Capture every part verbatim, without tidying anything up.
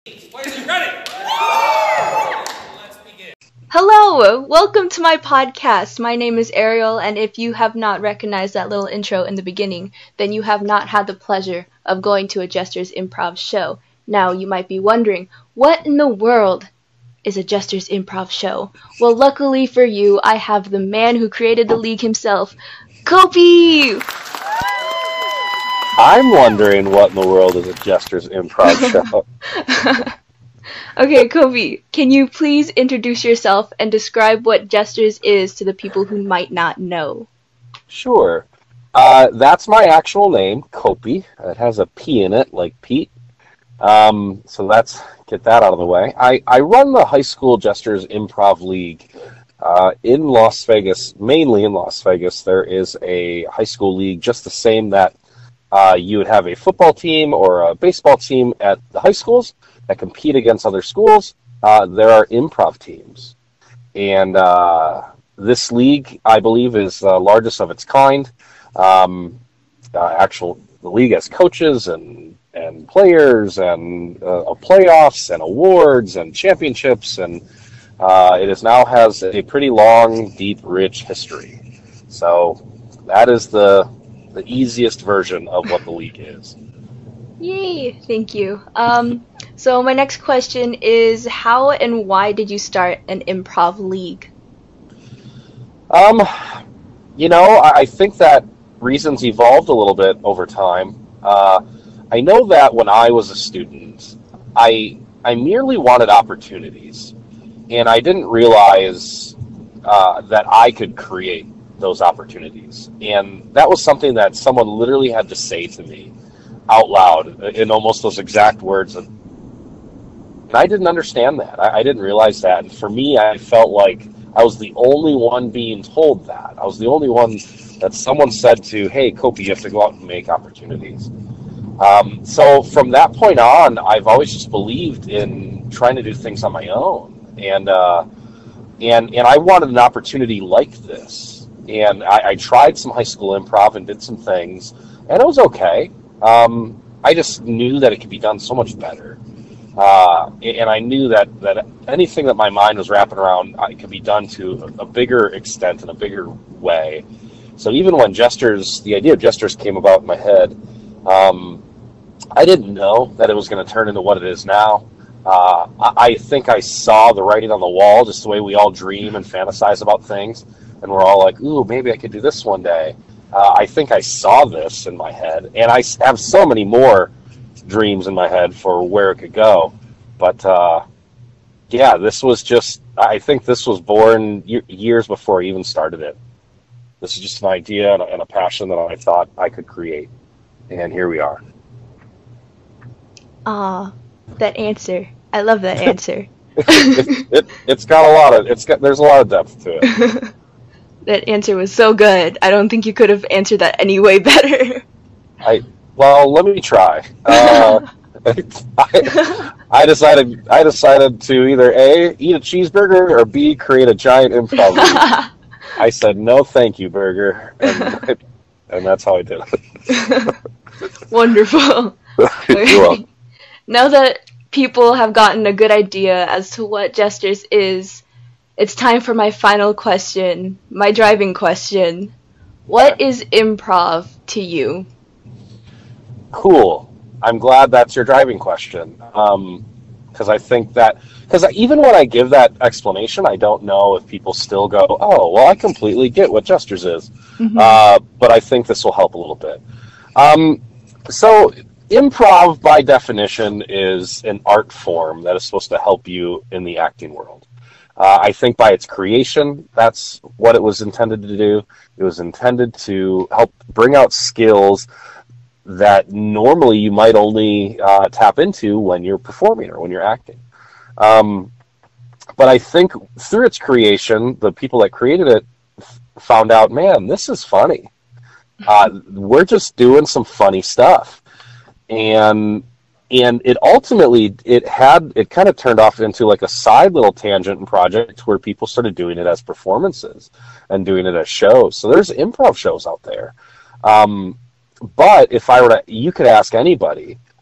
Players, ready? Let's begin. Hello! Welcome to my podcast. My name is Ariel, and if you have not recognized that little intro in the beginning, then you have not had the pleasure of going to a Jester's Improv show. Now, you might be wondering, what in the world is a Jester's Improv show? Well, luckily for you, I have the man who created the league himself, Kopi! I'm wondering what in the world is a Jester's Improv show. Okay, Kopi, can you please introduce yourself and describe what Jester's is to the people who might not know? Sure. Uh, that's my actual name, Kopi. It has a P in it, like Pete. Um, so let's get that out of the way. I, I run the high school Jester's Improv League uh, in Las Vegas, mainly in Las Vegas. There is a high school league just the same that uh, you would have a football team or a baseball team at the high schools that compete against other schools. Uh, there are improv teams. And uh, this league, I believe, is the largest of its kind. Um, uh, actual, the league has coaches and, and players and uh, playoffs and awards and championships. And uh, it is now has a pretty long, deep, rich history. So that is the, the easiest version of what the league is. Yay, thank you. Um, so my next question is, how and why did you start an improv league? Um, you know, I, I think that reasons evolved a little bit over time. Uh, I know that when I was a student, I I merely wanted opportunities, and I didn't realize uh, that I could create those opportunities. And that was something that someone literally had to say to me out loud in almost those exact words. And I didn't understand that. I, I didn't realize that. And for me, I felt like I was the only one being told that. I was the only one that someone said to, hey, Kopi, you have to go out and make opportunities. Um, so from that point on, I've always just believed in trying to do things on my own. And uh, and and I wanted an opportunity like this. And I, I tried some high school improv and did some things, and it was okay. Um, I just knew that it could be done so much better. Uh, and I knew that, that anything that my mind was wrapping around, it could be done to a, a bigger extent and a bigger way. So even when Jester's, the idea of Jester's came about in my head, um, I didn't know that it was going to turn into what it is now. Uh, I, I think I saw the writing on the wall, just the way we all dream and fantasize about things. And we're all like, ooh, maybe I could do this one day. Uh, I think I saw this in my head, and I have so many more dreams in my head for where it could go. But, uh, yeah, this was just, I think this was born years before I even started it. This is just an idea and a, and a passion that I thought I could create. And here we are. Ah, that answer. I love that answer. it, it, it's got a lot of, it's got, there's a lot of depth to it. That answer was so good. I don't think you could have answered that any way better. I well, let me try. Uh, I, I decided I decided to either A, eat a cheeseburger, or B, create a giant improv league. I said no, thank you, burger, and, and that's how I did it. Wonderful. You're welcome. Now that people have gotten a good idea as to what Jester's is, it's time for my final question, my driving question. What is improv to you? Cool. I'm glad that's your driving question. Um, because I think that, because even when I give that explanation, I don't know if people still go, oh, well, I completely get what Jester's is. Mm-hmm. Uh, but I think this will help a little bit. Um, so improv, by definition, is an art form that is supposed to help you in the acting world. Uh, I think by its creation, that's what it was intended to do. It was intended to help bring out skills that normally you might only uh, tap into when you're performing or when you're acting. Um, but I think through its creation, the people that created it f- found out, man, this is funny. Uh, we're just doing some funny stuff. And And it ultimately, it had, it kind of turned off into like a side little tangent and project where people started doing it as performances and doing it as shows. So there's improv shows out there. Um, but if I were to, you could ask anybody,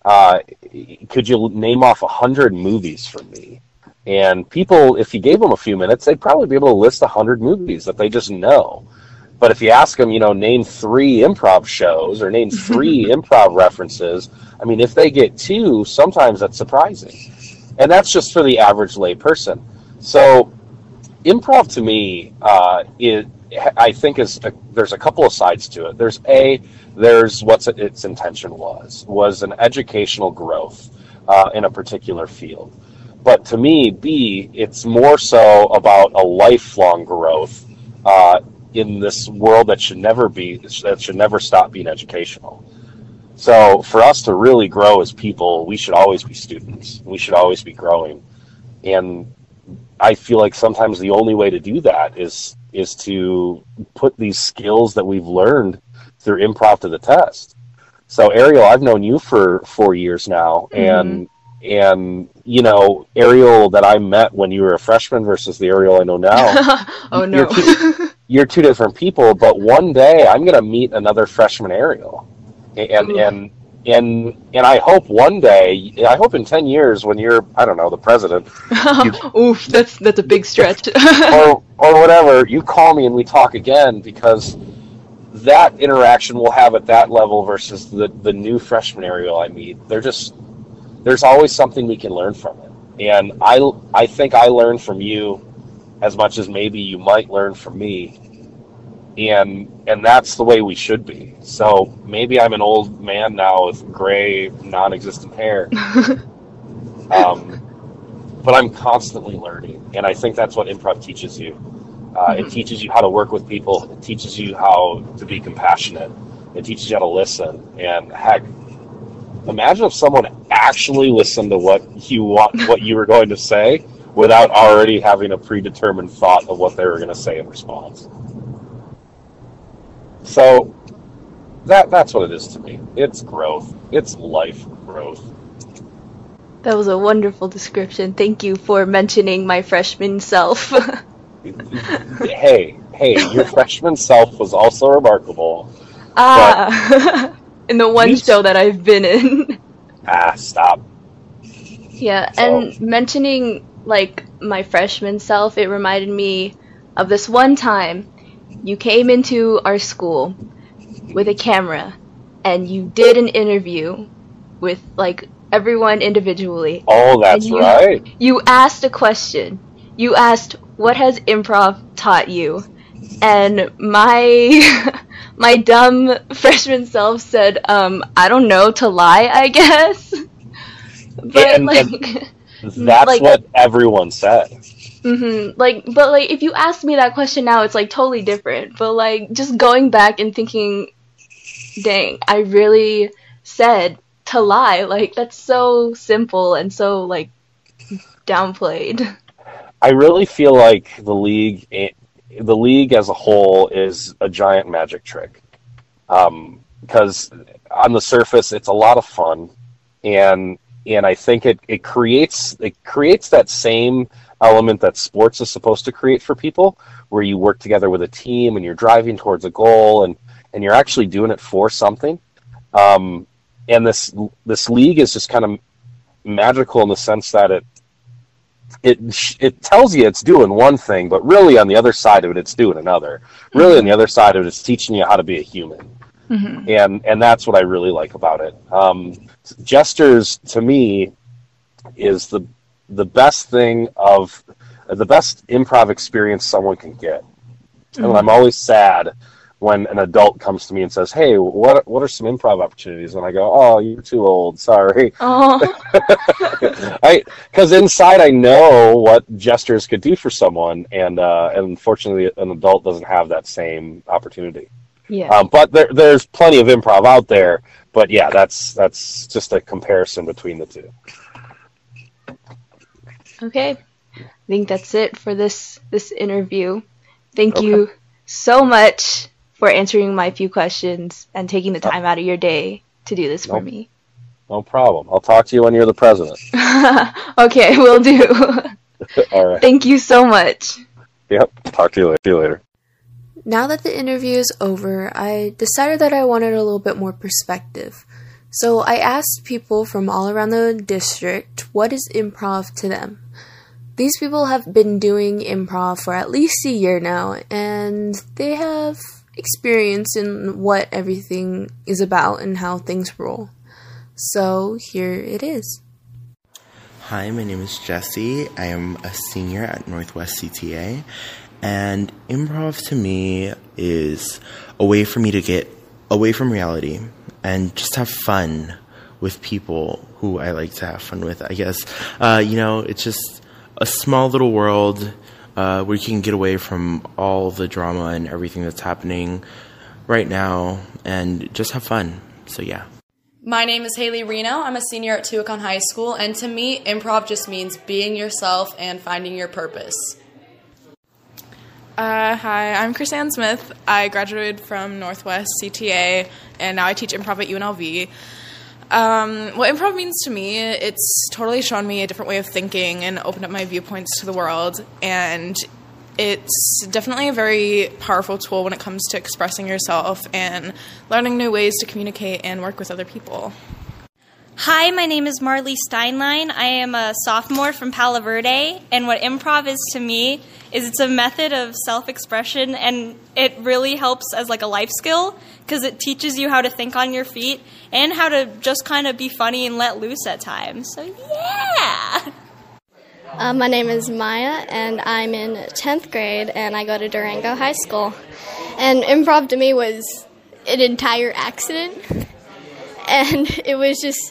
uh, could you name off a hundred movies for me? And people, if you gave them a few minutes, they'd probably be able to list a hundred movies that they just know. But if you ask them, you know, name three improv shows or name three improv references, I mean, if they get two, sometimes that's surprising. And that's just for the average lay person. So improv to me, uh, it, I think is a, there's a couple of sides to it. There's A, there's what its intention was, was an educational growth uh, in a particular field. But to me, B, it's more so about a lifelong growth uh, in this world that should never be, that should never stop being educational. So for us to really grow as people, we should always be students. We should always be growing. And I feel like sometimes the only way to do that is is to put these skills that we've learned through improv to the test. So Ariel, I've known you for four years now, and mm-hmm. and you know, Ariel that I met when you were a freshman versus the Ariel I know now. Oh no. You're two, you're two different people, but one day I'm gonna meet another freshman Ariel. And Ooh. and and and I hope one day, I hope in ten years when you're, I don't know, the president. You, Oof, that's that's a big stretch. or or whatever, you call me and we talk again, because that interaction we'll have at that level versus the, the new freshman Ariel I meet, they're just, there's always something we can learn from it. And I, I think I learned from you as much as maybe you might learn from me. And and that's the way we should be. So maybe I'm an old man now with gray, non-existent hair. um, but I'm constantly learning. And I think that's what improv teaches you. Uh, it teaches you how to work with people. It teaches you how to be compassionate. It teaches you how to listen. And heck, imagine if someone actually listened to what you want, what you were going to say, without already having a predetermined thought of what they were going to say in response. So that that's what it is to me. It's growth. It's life growth. That was a wonderful description. Thank you for mentioning my freshman self. hey, hey, your freshman self was also remarkable. Ah, in the one show that I've been in. Ah, stop. Yeah, so. And mentioning, like, my freshman self, it reminded me of this one time you came into our school with a camera and you did an interview with, like, everyone individually. Oh, that's you, right. You asked a question. You asked, what has improv taught you? And my my dumb freshman self said, um, I don't know, to lie, I guess. But, and, like... And that's like, what everyone said. Mm-hmm. Like, but, like, if you ask me that question now, it's, like, totally different. But, like, just going back and thinking, dang, I really said to lie. Like, that's so simple and so, like, downplayed. I really feel like the league, the league as a whole is a giant magic trick. Um, because on the surface, it's a lot of fun. And, and I think it, it creates, it creates that same element that sports is supposed to create for people, where you work together with a team and you're driving towards a goal, and, and you're actually doing it for something. Um, and this this league is just kind of magical in the sense that it it it tells you it's doing one thing, but really on the other side of it, it's doing another. Really mm-hmm. on the other side of it, it's teaching you how to be a human. Mm-hmm. And and that's what I really like about it. Um, Jesters, to me, is the the best thing of the best improv experience someone can get. Mm-hmm. And I'm always sad when an adult comes to me and says, hey, what what are some improv opportunities? And I go, oh, you're too old, sorry. I because inside I know what Jesters could do for someone, and uh, and unfortunately an adult doesn't have that same opportunity. Yeah. Um, but there there's plenty of improv out there, but yeah, that's that's just a comparison between the two. Okay. I think that's it for this this interview. Thank Okay. you so much for answering my few questions and taking the time out of your day to do this for Nope. me. No problem. I'll talk to you when you're the president. Okay, will do. All right. Thank you so much. Yep. Talk to you later. See you later. Now that the interview is over, I decided that I wanted a little bit more perspective. So I asked people from all around the district, what is improv to them? These people have been doing improv for at least a year now, and they have experience in what everything is about and how things roll. So here it is. Hi, my name is Jesse. I am a senior at Northwest C T A, and improv to me is a way for me to get away from reality and just have fun with people who I like to have fun with, I guess. Uh, you know, it's just a small little world uh, where you can get away from all the drama and everything that's happening right now and just have fun. So, yeah. My name is Haley Reno. I'm a senior at Tuacahn High School, and to me, improv just means being yourself and finding your purpose. Uh, hi, I'm Chris-Ann Smith. I graduated from Northwest C T A, and now I teach improv at U N L V. Um, what improv means to me, it's totally shown me a different way of thinking and opened up my viewpoints to the world, and it's definitely a very powerful tool when it comes to expressing yourself and learning new ways to communicate and work with other people. Hi, my name is Marley Steinlein. I am a sophomore from Palo Verde, and what improv is to me is it's a method of self-expression, and it really helps as like a life skill because it teaches you how to think on your feet and how to just kind of be funny and let loose at times. So yeah! Uh, my name is Maya, and I'm in tenth grade, and I go to Durango High School. And improv to me was an entire accident, and it was just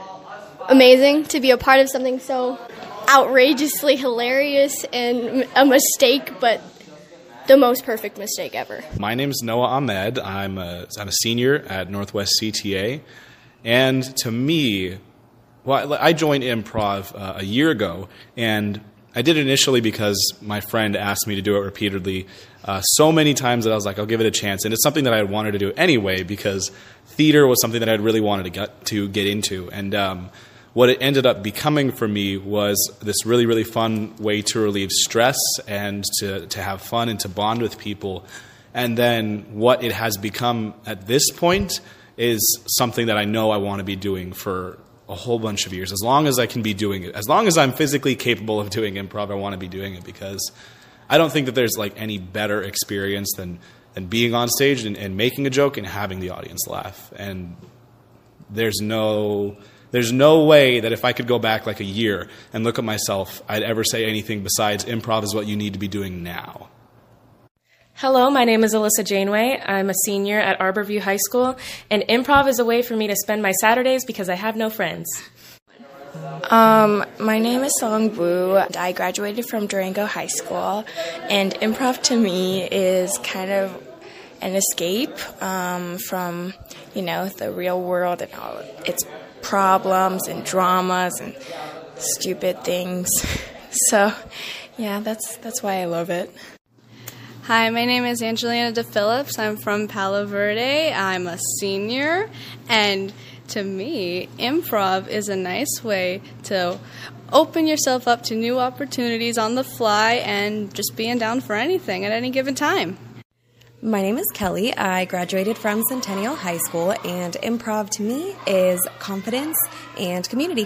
amazing to be a part of something so outrageously hilarious and a mistake, but the most perfect mistake ever. My name is Noah Ahmed. I'm a, I'm a senior at Northwest C T A, and to me, well, I joined improv uh, a year ago, and I did it initially because my friend asked me to do it repeatedly uh, so many times that I was like, I'll give it a chance. And it's something that I wanted to do anyway because theater was something that I'd really wanted to get, to get into. And um, what it ended up becoming for me was this really, really fun way to relieve stress and to, to have fun and to bond with people. And then what it has become at this point is something that I know I want to be doing for a whole bunch of years. As long as I can be doing it, as long as I'm physically capable of doing improv, I want to be doing it because I don't think that there's like any better experience than, than being on stage and, and making a joke and having the audience laugh. And there's no, there's no way that if I could go back like a year and look at myself, I'd ever say anything besides improv is what you need to be doing now. Hello, my name is Alyssa Janeway. I'm a senior at Arborview High School, and improv is a way for me to spend my Saturdays because I have no friends. Um, my name is Song Wu. I graduated from Durango High School, and improv to me is kind of an escape um, from, you know, the real world and all its problems and dramas and stupid things. So, yeah, that's that's why I love it. Hi, my name is Angelina DePhillips. I'm from Palo Verde. I'm a senior, and to me, improv is a nice way to open yourself up to new opportunities on the fly and just being down for anything at any given time. My name is Kelly. I graduated from Centennial High School, and improv to me is confidence and community.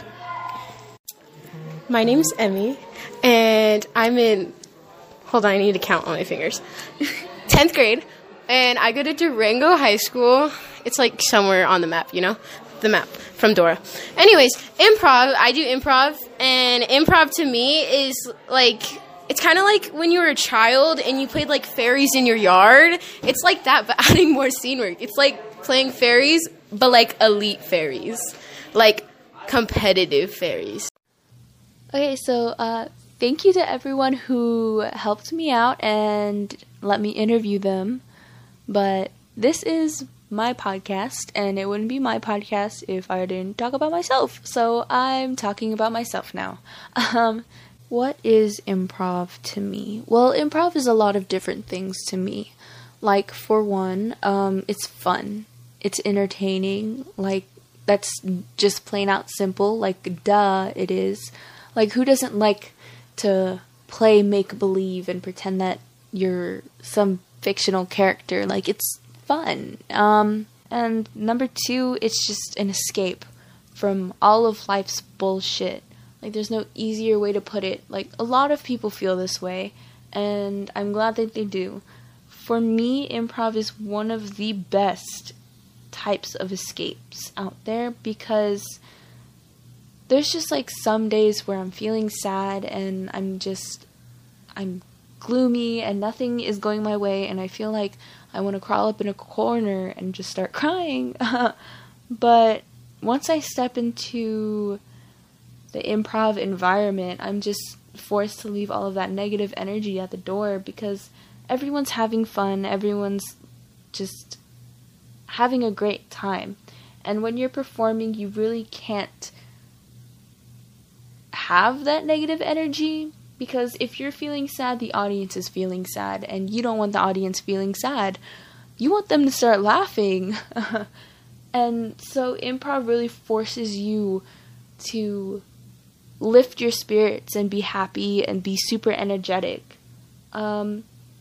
My name's Emmy, and I'm in Hold on, I need to count on my fingers. tenth grade, and I go to Durango High School. It's like somewhere on the map, you know? The map from Dora. Anyways, improv, I do improv, and improv to me is like, it's kind of like when you were a child and you played like fairies in your yard. It's like that, but adding more scene work. It's like playing fairies, but like elite fairies. Like competitive fairies. Okay, so, uh... thank you to everyone who helped me out and let me interview them. But this is my podcast, and it wouldn't be my podcast if I didn't talk about myself. So I'm talking about myself now. Um, what is improv to me? Well, improv is a lot of different things to me. Like, for one, um, it's fun. It's entertaining. Like, that's just plain out simple. Like, duh, it is. Like, who doesn't like to play make-believe and pretend that you're some fictional character? Like, it's fun. Um, And number two, it's just an escape from all of life's bullshit. Like, there's no easier way to put it. Like, a lot of people feel this way, and I'm glad that they do. For me, improv is one of the best types of escapes out there, because there's just like some days where I'm feeling sad and I'm just, I'm gloomy and nothing is going my way, and I feel like I want to crawl up in a corner and just start crying. But once I step into the improv environment, I'm just forced to leave all of that negative energy at the door, because everyone's having fun, everyone's just having a great time. And when you're performing, you really can't have that negative energy, because if you're feeling sad, the audience is feeling sad, and you don't want the audience feeling sad. You want them to start laughing. And so improv really forces you to lift your spirits and be happy and be super energetic. Um,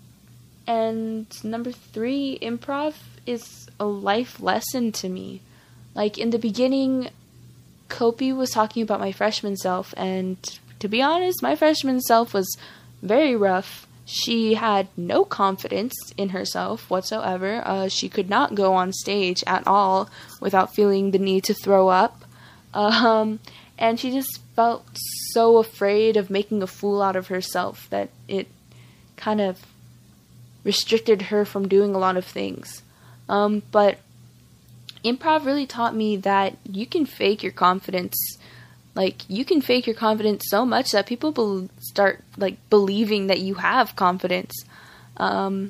and number three, improv is a life lesson to me. Like, in the beginning, Kopi was talking about my freshman self, and to be honest, my freshman self was very rough. She had no confidence in herself whatsoever. Uh, she could not go on stage at all without feeling the need to throw up. Um, and she just felt so afraid of making a fool out of herself that it kind of restricted her from doing a lot of things. Um, but improv really taught me that you can fake your confidence. Like, you can fake your confidence so much that people be- start, like, believing that you have confidence. Um,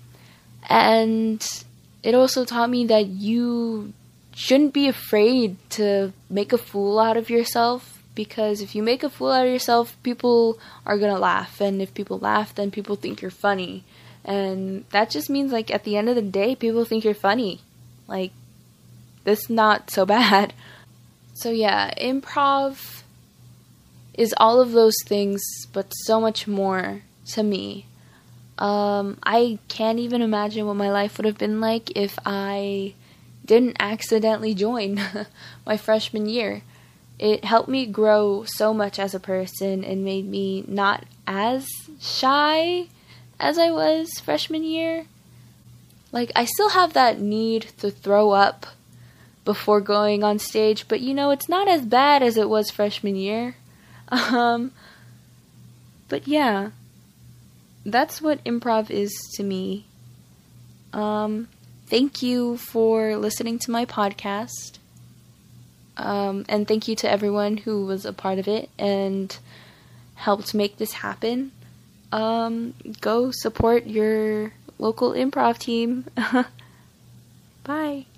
and it also taught me that you shouldn't be afraid to make a fool out of yourself, because if you make a fool out of yourself, people are gonna laugh. And if people laugh, then people think you're funny. And that just means, like, at the end of the day, people think you're funny. Like, that's not so bad. So yeah, improv is all of those things, but so much more to me. Um, I can't even imagine what my life would have been like if I didn't accidentally join my freshman year. It helped me grow so much as a person and made me not as shy as I was freshman year. Like, I still have that need to throw up before going on stage, but you know, it's not as bad as it was freshman year. Um, but yeah, that's what improv is to me. Um, thank you for listening to my podcast. Um, and thank you to everyone who was a part of it and helped make this happen. Um, go support your local improv team. Bye.